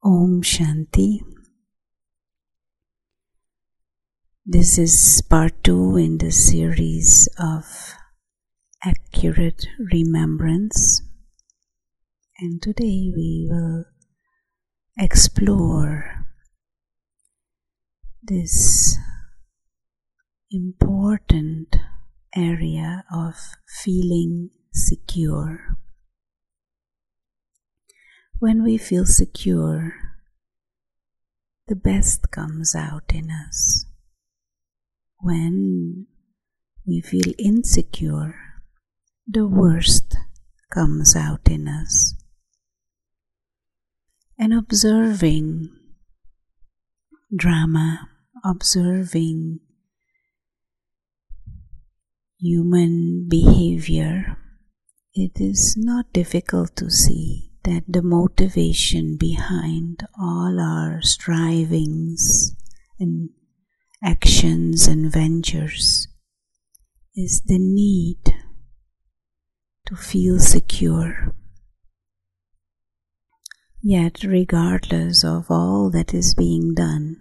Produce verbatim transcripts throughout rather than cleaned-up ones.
Om Shanti. This is part two in the series of Accurate Remembrance, and today we will explore this important area of feeling secure. When we feel secure, the best comes out in us. When we feel insecure, the worst comes out in us. And observing drama, observing human behavior, it is not difficult to see that the motivation behind all our strivings and actions and ventures is the need to feel secure. Yet, regardless of all that is being done,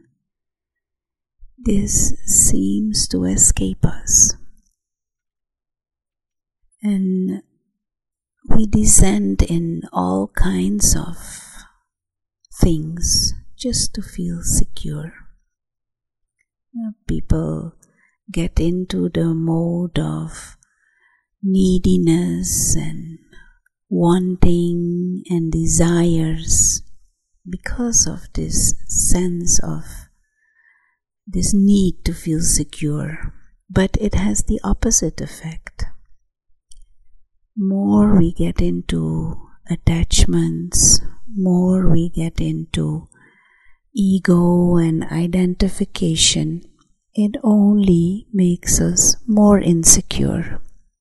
this seems to escape us. And we descend in all kinds of things just to feel secure. You know, people get into the mode of neediness and wanting and desires because of this sense of this need to feel secure. But it has the opposite effect. More we get into attachments, more we get into ego and identification, it only makes us more insecure.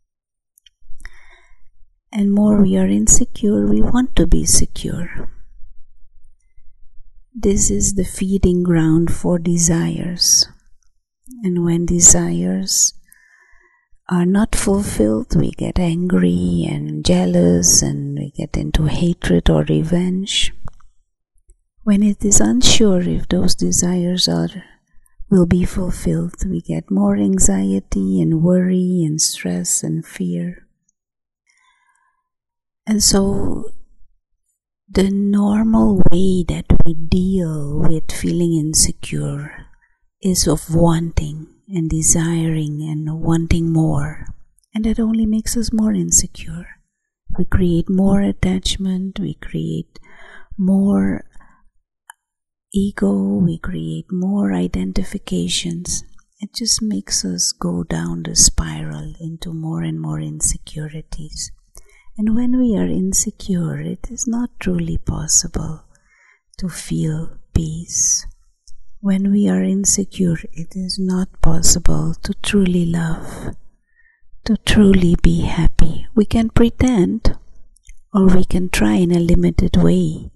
And more we are insecure, we want to be secure. This is the feeding ground for desires. And when desires are not fulfilled, we get angry and jealous, and we get into hatred or revenge. When it is unsure if those desires are will be fulfilled, we get more anxiety and worry and stress and fear. And so the normal way that we deal with feeling insecure is of wanting and desiring and wanting more, and that only makes us more insecure. We create more attachment, we create more ego, we create more identifications. It just makes us go down the spiral into more and more insecurities. And when we are insecure, it is not truly possible to feel peace. When we are insecure, it is not possible to truly love, to truly be happy. We can pretend, or we can try in a limited way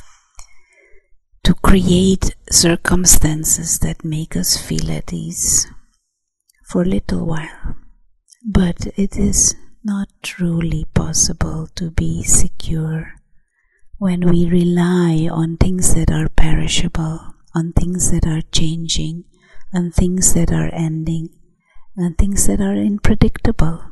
to create circumstances that make us feel at ease for a little while. But it is not truly possible to be secure when we rely on things that are perishable, on things that are changing, on things that are ending, and things that are unpredictable.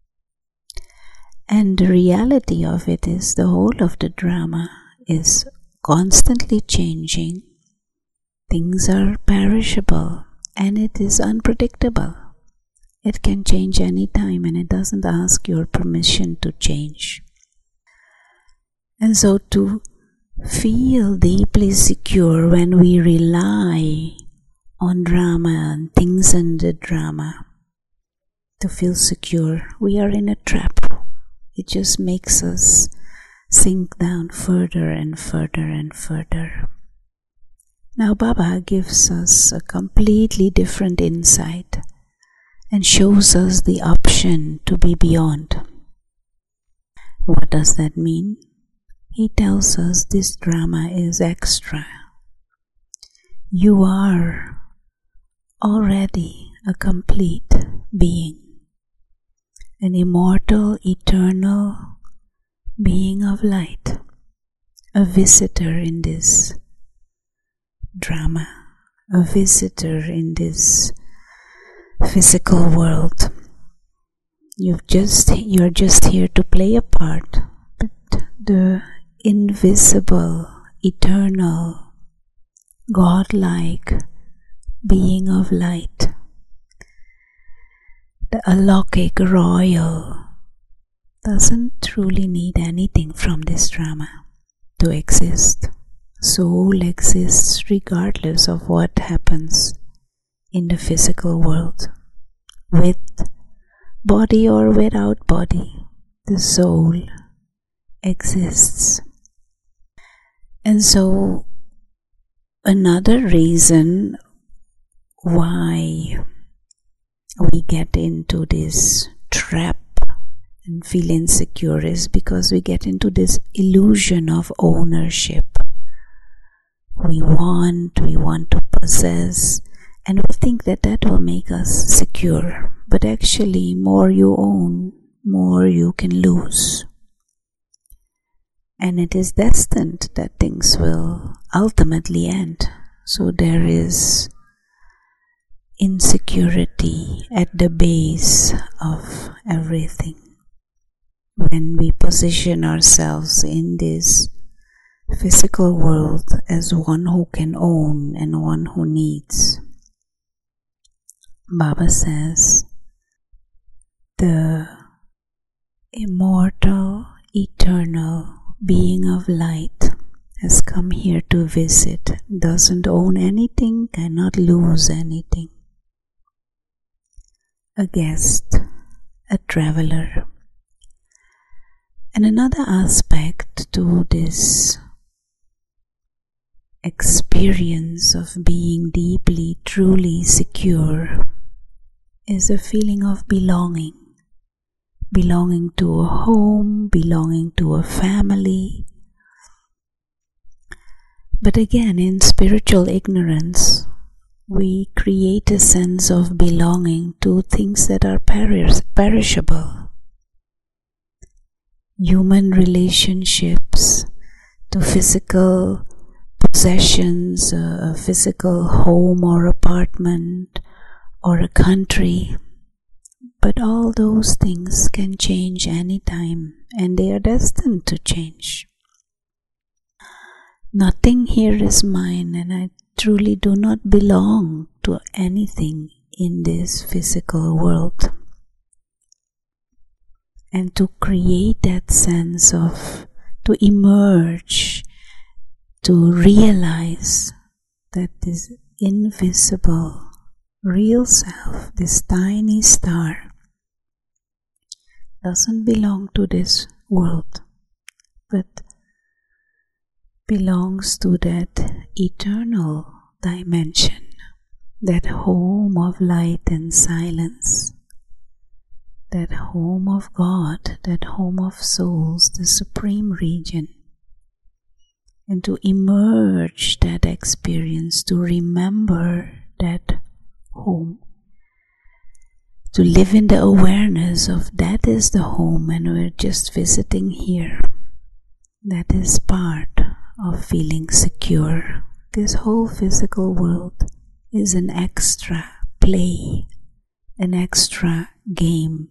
And the reality of it is the whole of the drama is constantly changing. Things are perishable and it is unpredictable. It can change any time and it doesn't ask your permission to change. And so to feel deeply secure when we rely on drama and things in the drama, to feel secure, we are in a trap. It just makes us sink down further and further and further. Now Baba gives us a completely different insight and shows us the option to be beyond. What does that mean? He tells us this drama is extra. You are already a complete being, an immortal, eternal being of light, a visitor in this drama, a visitor in this physical world. You've just, you're just here to play a part, but the invisible, eternal, godlike being of light, the Alokik Royal, doesn't truly need anything from this drama to exist. Soul exists regardless of what happens in the physical world, with body or without body. The soul exists. And so another reason why we get into this trap and feel insecure is because we get into this illusion of ownership. We want, we want to possess, and we think that that will make us secure. But actually, more you own, more you can lose. And it is destined that things will ultimately end. So there is insecurity at the base of everything. When we position ourselves in this physical world as one who can own and one who needs, Baba says, the immortal, eternal being of light has come here to visit, doesn't own anything, cannot lose anything. A guest, a traveler. And another aspect to this experience of being deeply, truly secure is a feeling of belonging. Belonging to a home, belonging to a family. But again, in spiritual ignorance, we create a sense of belonging to things that are perish- perishable. Human relationships, to physical possessions, a physical home or apartment or a country. But all those things can change anytime, and they are destined to change. Nothing here is mine, and I truly do not belong to anything in this physical world. And to create that sense of, to emerge, to realize that this invisible, real self, this tiny star, doesn't belong to this world, but belongs to that eternal dimension, that home of light and silence, that home of God, that home of souls, the supreme region. And to emerge that experience, to remember that home, to live in the awareness of that is the home and we're just visiting here. That is part of feeling secure. This whole physical world is an extra play, an extra game.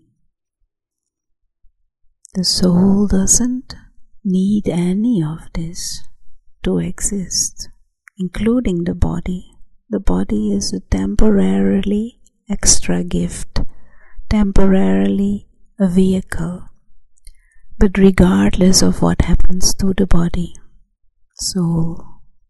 The soul doesn't need any of this to exist, including the body. The body is a temporarily extra gift, temporarily a vehicle. But regardless of what happens to the body, soul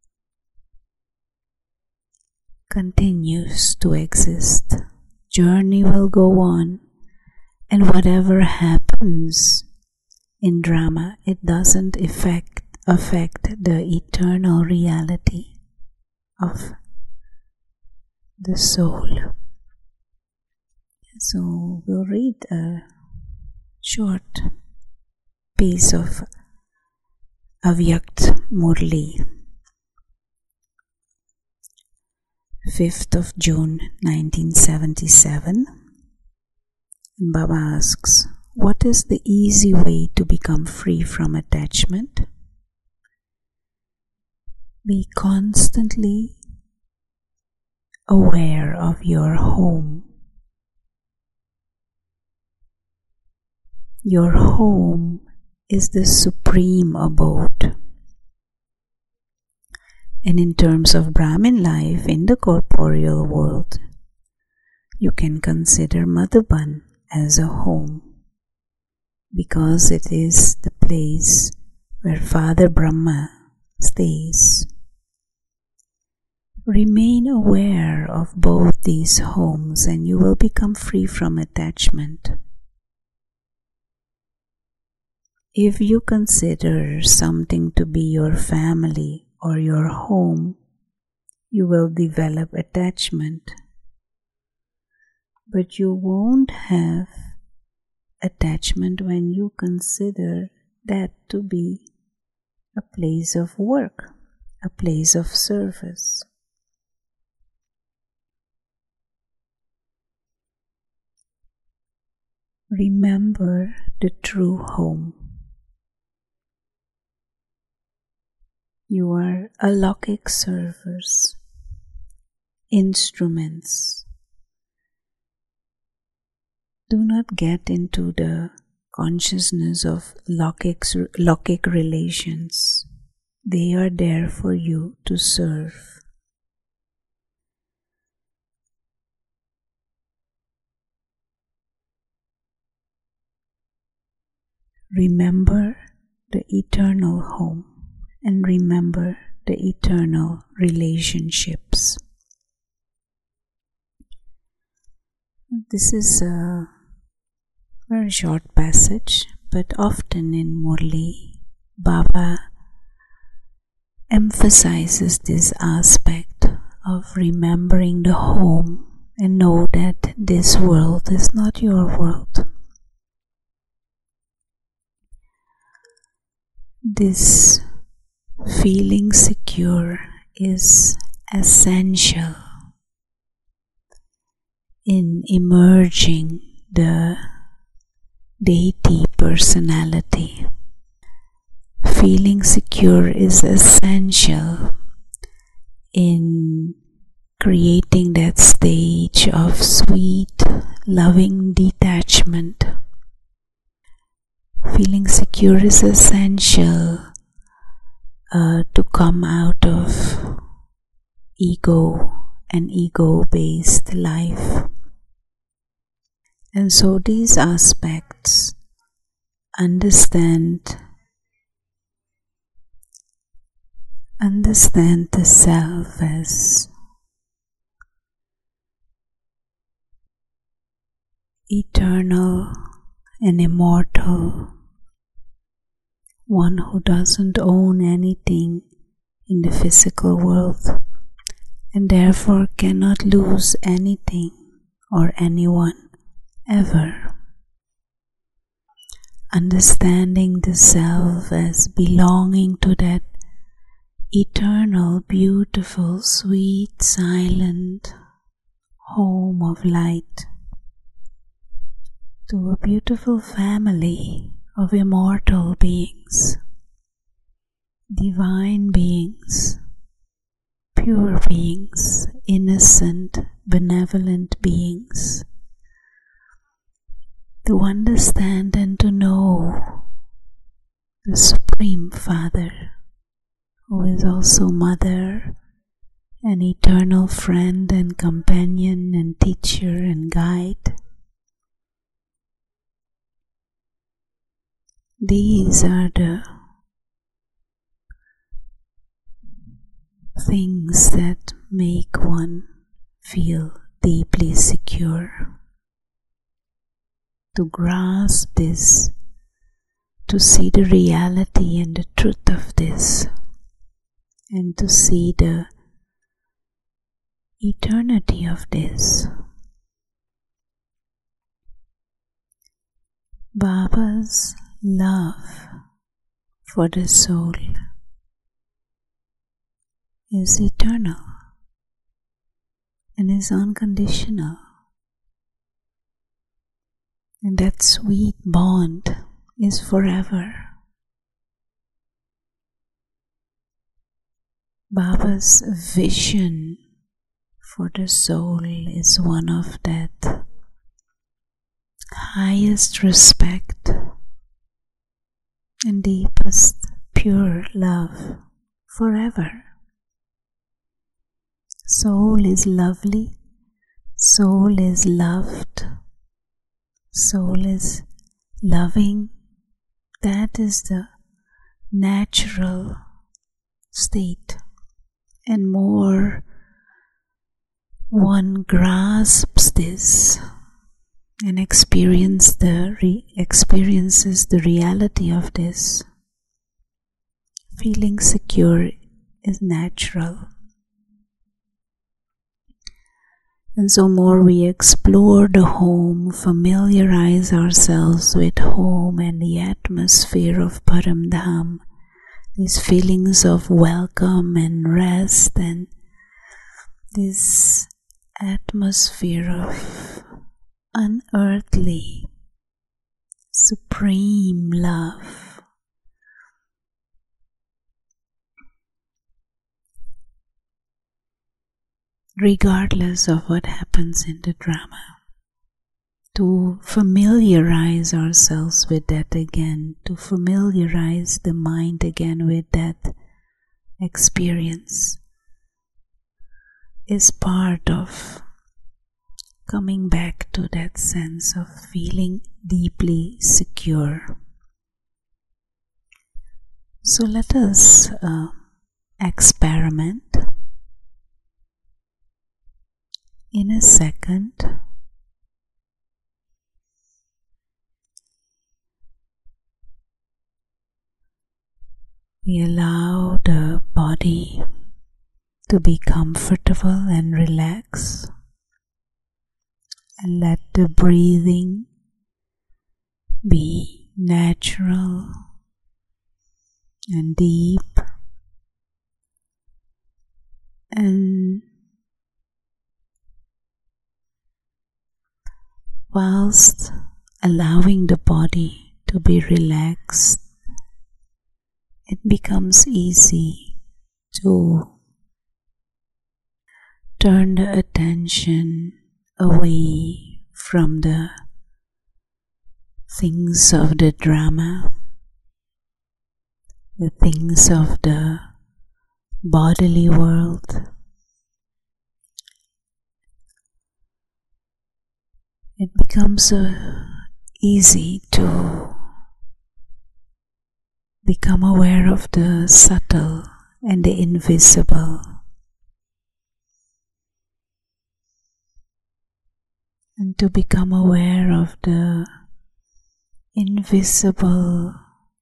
continues to exist. Journey will go on, and whatever happens in drama, it doesn't affect, affect the eternal reality of the soul. So we'll read a short piece of Avyakt Murli, fifth of June nineteen seventy-seven. And Baba asks, what is the easy way to become free from attachment? Be constantly aware of your home. Your home is the supreme abode. And in terms of Brahmin life in the corporeal world, you can consider Madhuban as a home, because it is the place where Father Brahma stays. Remain aware of both these homes and you will become free from attachment. If you consider something to be your family or your home, you will develop attachment. But you won't have attachment when you consider that to be a place of work, a place of service. Remember the true home. You are alokik servers, instruments. Do not get into the consciousness of lokik relations. They are there for you to serve. Remember the eternal home and remember the eternal relationships. This is a very short passage, but often in Murli, Baba emphasizes this aspect of remembering the home and know that this world is not your world. This feeling secure is essential in emerging the deity personality. Feeling secure is essential in creating that stage of sweet, loving detachment. Feeling secure is essential uh, to come out of ego and ego-based life. And so these aspects understand understand the self as eternal and immortal, one who doesn't own anything in the physical world and therefore cannot lose anything or anyone ever. Understanding the self as belonging to that eternal, beautiful, sweet, silent home of light, to a beautiful family of immortal beings, divine beings, pure beings, innocent, benevolent beings. To understand and to know the Supreme Father, who is also Mother, an eternal friend and companion and teacher and guide. These are the things that make one feel deeply secure. To grasp this, to see the reality and the truth of this, and to see the eternity of this. Baba's love for the soul is eternal and is unconditional. And that sweet bond is forever. Baba's vision For the soul is one of that highest respect and deepest pure love forever. Soul is lovely, soul is loved, soul is loving. That is the natural state. And more one grasps this and experience the re- experiences the reality of this, feeling secure is natural. And so more we explore the home, familiarize ourselves with home and the atmosphere of Paramdham, these feelings of welcome and rest and this atmosphere of unearthly, supreme love. Regardless of what happens in the drama, to familiarize ourselves with that again, to familiarize the mind again with that experience is part of coming back to that sense of feeling deeply secure. So let us uh, experiment. In a second, we allow the body to be comfortable and relax, and let the breathing be natural and deep, and whilst allowing the body to be relaxed, it becomes easy to turn the attention away from the things of the drama, the things of the bodily world. It becomes uh, easy to become aware of the subtle and the invisible, and to become aware of the invisible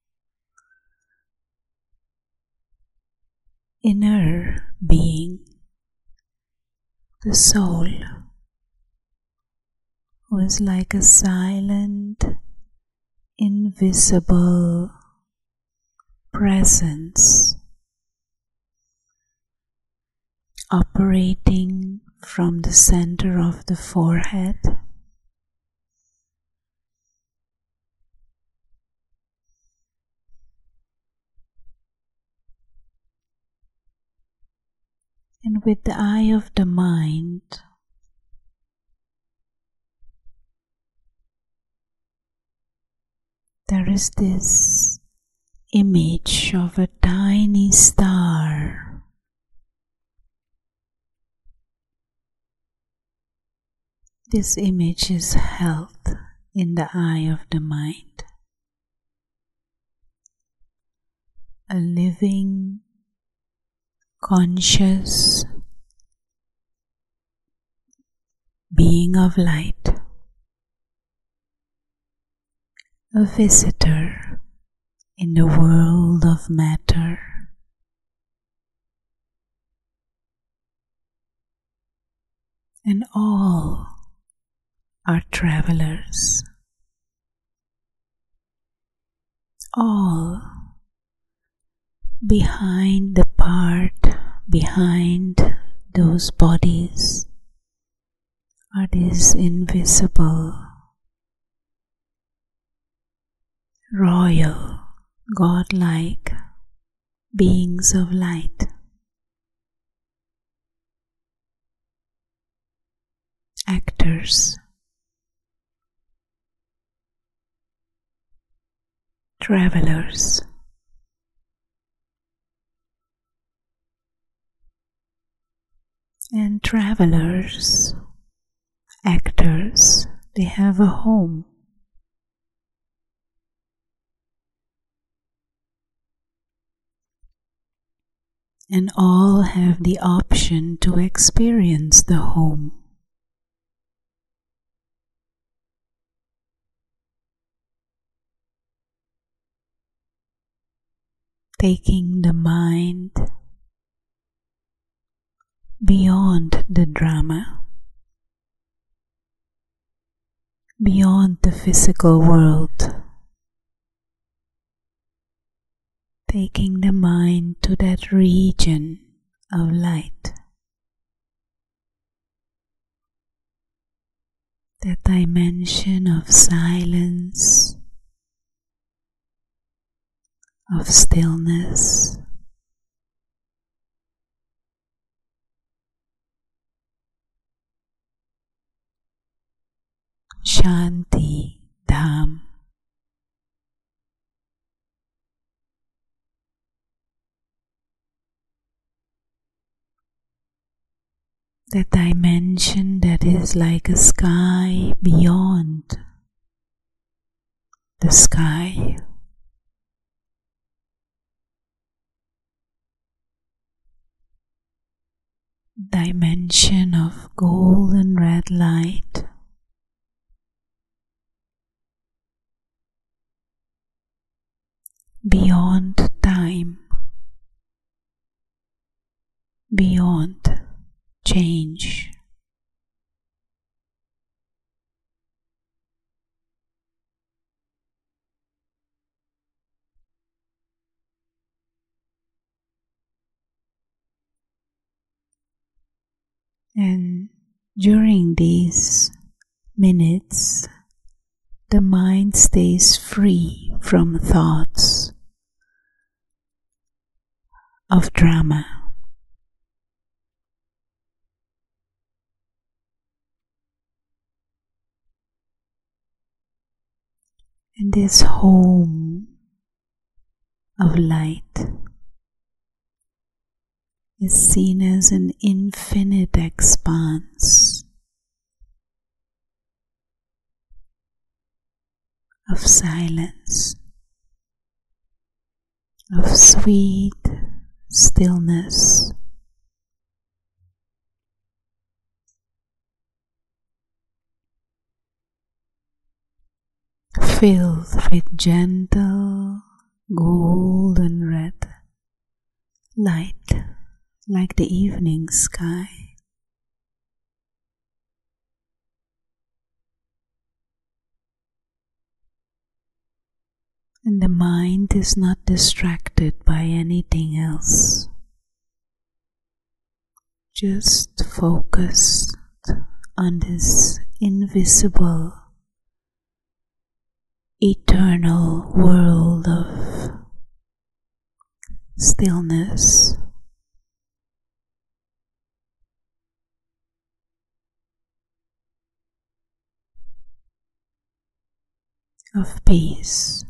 inner being, the soul, who is like a silent, invisible presence operating from the center of the forehead and with the eye of the mind there is this image of a tiny star This image is held in the eye of the mind. A living, conscious being of light, a visitor in the world of matter. And all are travelers. All behind the part, behind those bodies are these invisible, royal, godlike beings of light. actors, travelers, and travelers, actors, they have a home. And all have the option to experience the home. Taking the mind beyond the drama, beyond the physical world, taking the mind to that region of light, that dimension of silence, of stillness, Shanti Dham. The dimension that is like a sky beyond the sky. Dimension of golden red light. Beyond time, beyond change. And during these minutes, the mind stays free from thoughts of drama. And this home of light is seen as an infinite expanse of silence, of sweet stillness, filled with gentle golden red light, like the evening sky. And the mind is not distracted by anything else, just focused on this invisible, eternal world of stillness, of peace.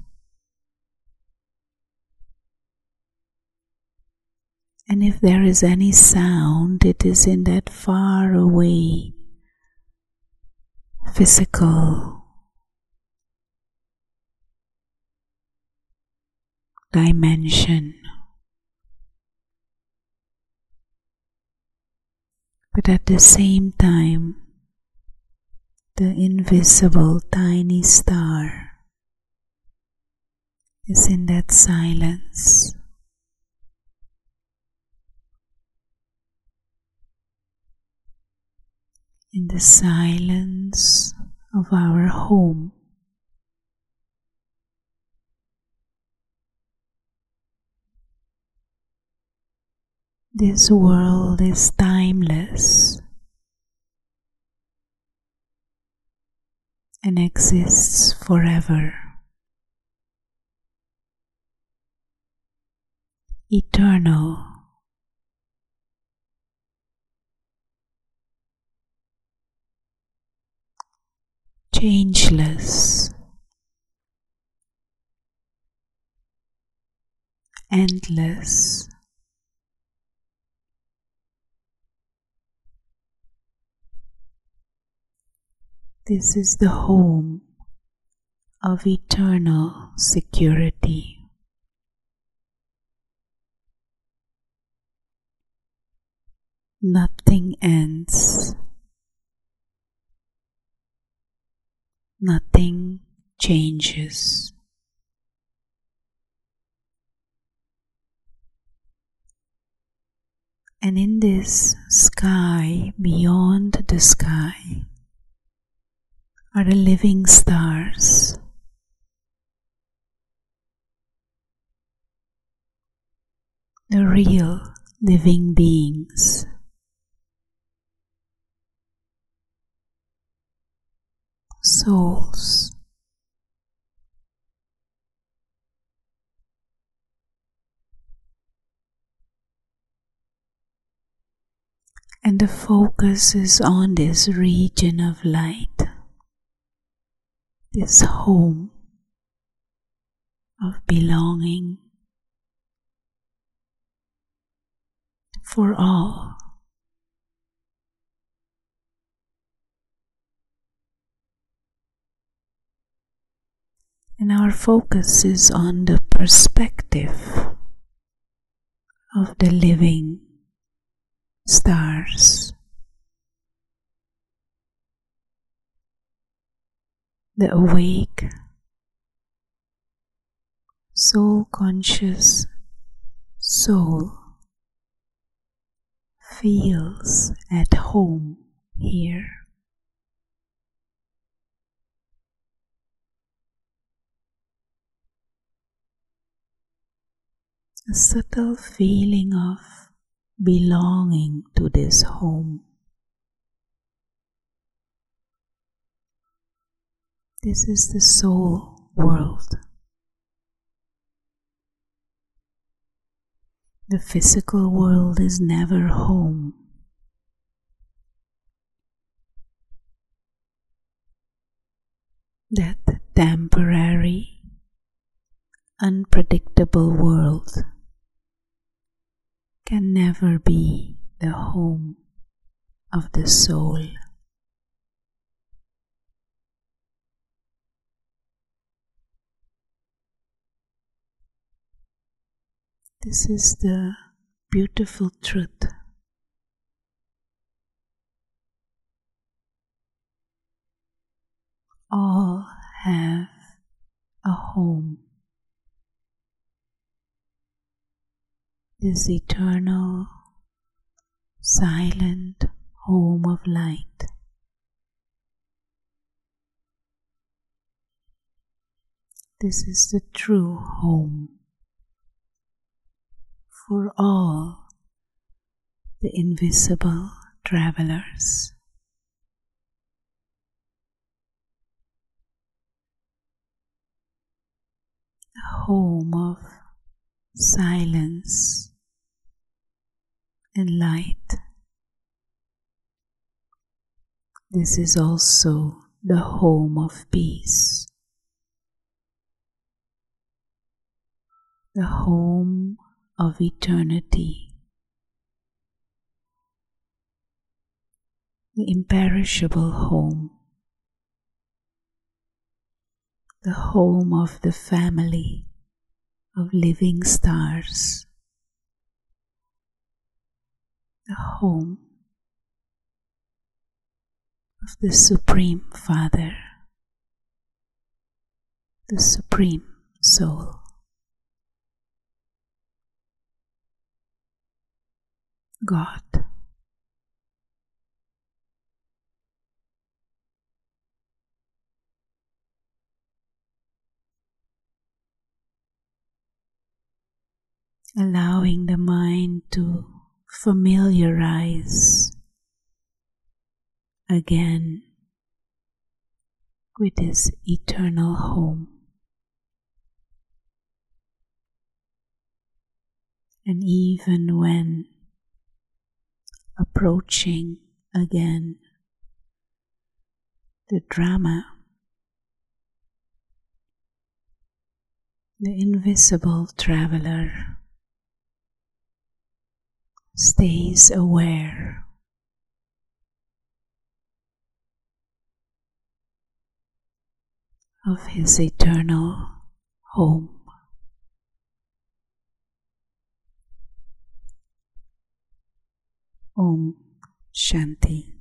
And if there is any sound, it is in that far away physical dimension. But at the same time, the invisible tiny star is in that silence. In the silence of our home. This world is timeless and exists forever. Eternal. changeless, endless, this is the home of eternal security. Nothing ends. Nothing changes. And in this sky, beyond the sky, are the living stars. The real living beings. Souls. And the focus is on this region of light, this home of belonging for all. And our focus is on the perspective of the living stars, the awake, soul-conscious soul feels at home here. A subtle feeling of belonging to this home. This is the soul world. The physical world is never home. That temporary, unpredictable world can never be the home of the soul. This is the beautiful truth. All have a home. This eternal, silent home of light. This is the true home for all the invisible travelers. A home of silence and light. This is also the home of peace. The home of eternity. The imperishable home. The home of the family of living stars. The home of the Supreme Father, the Supreme Soul. God. Allowing the mind to familiarize again with this eternal home. And even when approaching again the drama The invisible traveler stays aware of his eternal home. Om Shanti.